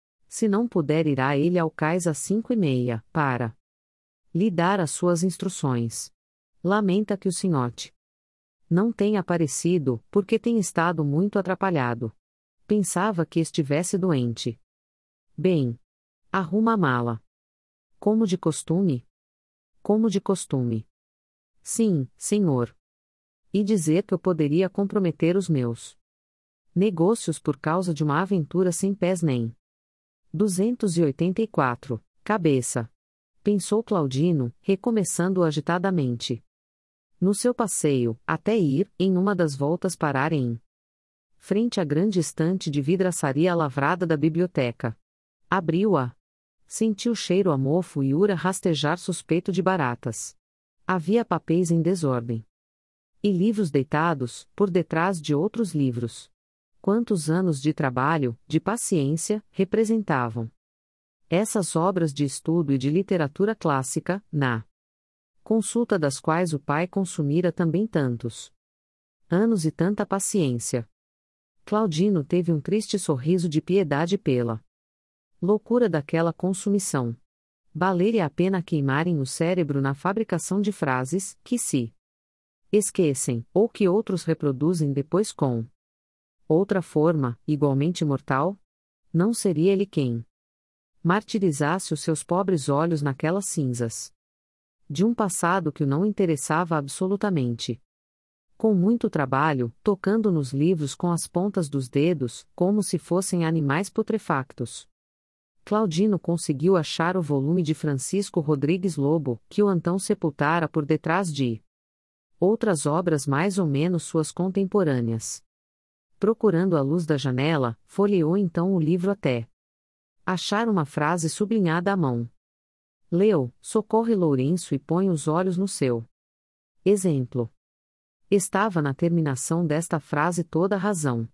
Se não puder, irá ele ao cais às cinco e meia, para lhe dar as suas instruções. Lamenta que o senhote não tenha aparecido, porque tem estado muito atrapalhado. Pensava que estivesse doente. Bem, arruma a mala. Como de costume? Como de costume. Sim, senhor. E dizer que eu poderia comprometer os meus negócios por causa de uma aventura sem pés nem duzentos e oitenta e quatro, cabeça. Pensou Claudino, recomeçando agitadamente. No seu passeio, até ir, em uma das voltas parar em frente à grande estante de vidraçaria lavrada da biblioteca. Abriu-a. Sentiu cheiro a mofo e ura rastejar suspeito de baratas. Havia papéis em desordem. E livros deitados, por detrás de outros livros. Quantos anos de trabalho, de paciência, representavam essas obras de estudo e de literatura clássica, na consulta das quais o pai consumira também tantos anos e tanta paciência. Claudino teve um triste sorriso de piedade pela loucura daquela consumição. Valer-lhe a pena queimarem o cérebro na fabricação de frases, que se esquecem, ou que outros reproduzem depois com outra forma, igualmente mortal? Não seria ele quem martirizasse os seus pobres olhos naquelas cinzas de um passado que o não interessava absolutamente. Com muito trabalho, tocando nos livros com as pontas dos dedos, como se fossem animais putrefactos, Claudino conseguiu achar o volume de Francisco Rodrigues Lobo, que o Antão sepultara por detrás de outras obras mais ou menos suas contemporâneas. Procurando a luz da janela, folheou então o livro até achar uma frase sublinhada à mão. Leu: socorre Lourenço e põe os olhos no seu exemplo. Estava na terminação desta frase toda a razão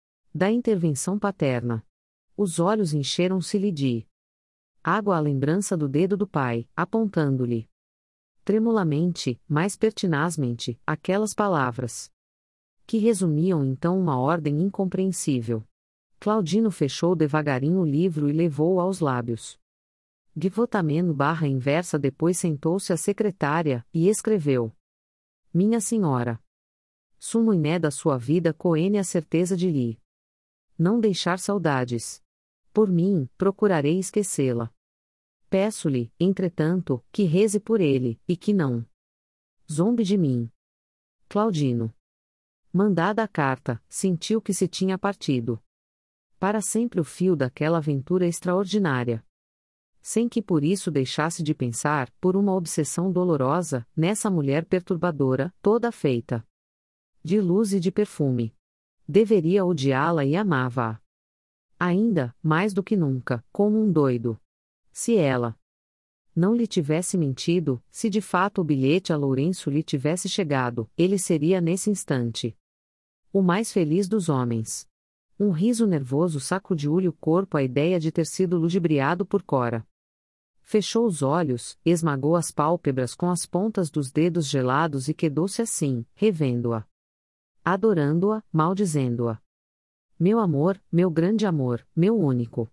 da intervenção paterna. Os olhos encheram-se-lhe de água à lembrança do dedo do pai, apontando-lhe tremulamente, mais pertinazmente, aquelas palavras que resumiam então uma ordem incompreensível. Claudino fechou devagarinho o livro e levou-o aos lábios. Devotamento barra inversa. Depois sentou-se a secretária, e escreveu: Minha senhora. Sumo iné da sua vida coene a certeza de lhe não deixar saudades. Por mim, procurarei esquecê-la. Peço-lhe, entretanto, que reze por ele, e que não zombe de mim. Claudino. Mandada a carta, sentiu que se tinha partido para sempre o fio daquela aventura extraordinária. Sem que por isso deixasse de pensar, por uma obsessão dolorosa, nessa mulher perturbadora, toda feita de luz e de perfume. Deveria odiá-la e amava-a. Ainda, mais do que nunca, como um doido. Se ela não lhe tivesse mentido, se de fato o bilhete a Lourenço lhe tivesse chegado, ele seria nesse instante o mais feliz dos homens. Um riso nervoso sacudiu-lhe o corpo à ideia de ter sido ludibriado por Cora. Fechou os olhos, esmagou as pálpebras com as pontas dos dedos gelados e quedou-se assim, revendo-a, adorando-a, maldizendo-a. Meu amor, meu grande amor, meu único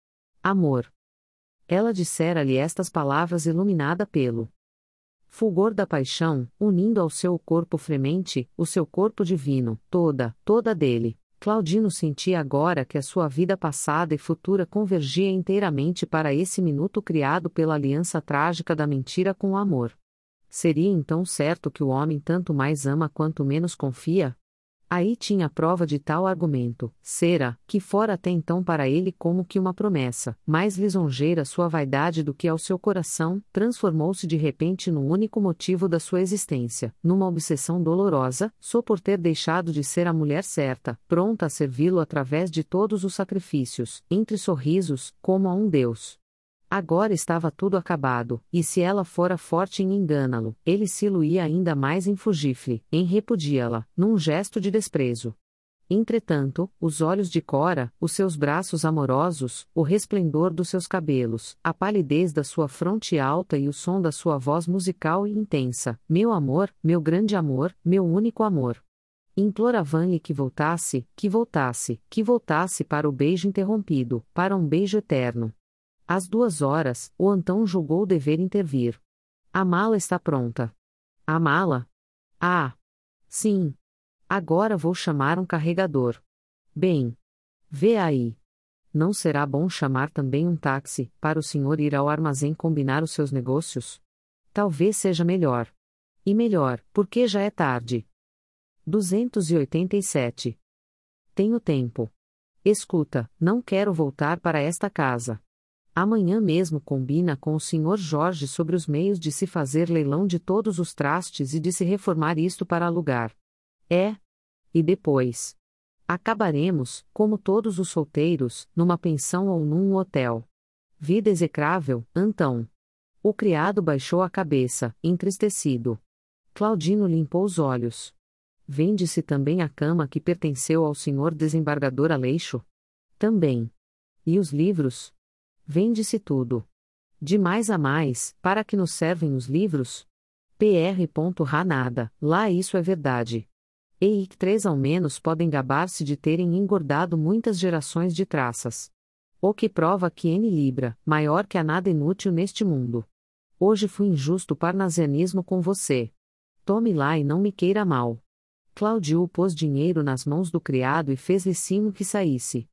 amor. Ela dissera-lhe estas palavras iluminada pelo fulgor da paixão, unindo ao seu corpo fremente, o seu corpo divino, toda, toda dele. Claudino sentia agora que a sua vida passada e futura convergia inteiramente para esse minuto criado pela aliança trágica da mentira com o amor. Seria então certo que o homem tanto mais ama quanto menos confia? Aí tinha a prova de tal argumento, Cera, que fora até então para ele como que uma promessa, mais lisonjeira sua vaidade do que ao seu coração, transformou-se de repente no único motivo da sua existência, numa obsessão dolorosa, só por ter deixado de ser a mulher certa, pronta a servi-lo através de todos os sacrifícios, entre sorrisos, como a um Deus. Agora estava tudo acabado, e se ela fora forte em engana-lo, ele se-lo-ia ainda mais em fugir-lhe, em repudiá-la, num gesto de desprezo. Entretanto, os olhos de Cora, os seus braços amorosos, o resplendor dos seus cabelos, a palidez da sua fronte alta e o som da sua voz musical e intensa, meu amor, meu grande amor, meu único amor. Imploravam-lhe que voltasse, que voltasse, que voltasse para o beijo interrompido, para um beijo eterno. Às duas horas, o Antão julgou dever intervir. A mala está pronta. A mala? Ah! Sim. Agora vou chamar um carregador. Bem. Vê aí. Não será bom chamar também um táxi, para o senhor ir ao armazém combinar os seus negócios? Talvez seja melhor. E melhor, porque já é tarde. duzentos e oitenta e sete. Tenho tempo. Escuta, não quero voltar para esta casa. Amanhã mesmo combina com o senhor Jorge sobre os meios de se fazer leilão de todos os trastes e de se reformar isto para alugar. É? E depois? Acabaremos, como todos os solteiros, numa pensão ou num hotel. Vida execrável, Antão. O criado baixou a cabeça, entristecido. Claudino limpou os olhos. Vende-se também a cama que pertenceu ao senhor desembargador Aleixo? Também. E os livros? Vende-se tudo. De mais a mais, para que nos servem os livros? P R. Ranada, lá isso é verdade. E I C três ao menos podem gabar-se de terem engordado muitas gerações de traças. O que prova que N Libra, maior que a nada inútil neste mundo. Hoje fui injusto parnasianismo com você. Tome lá e não me queira mal. Claudio pôs dinheiro nas mãos do criado e fez-lhe sino que saísse.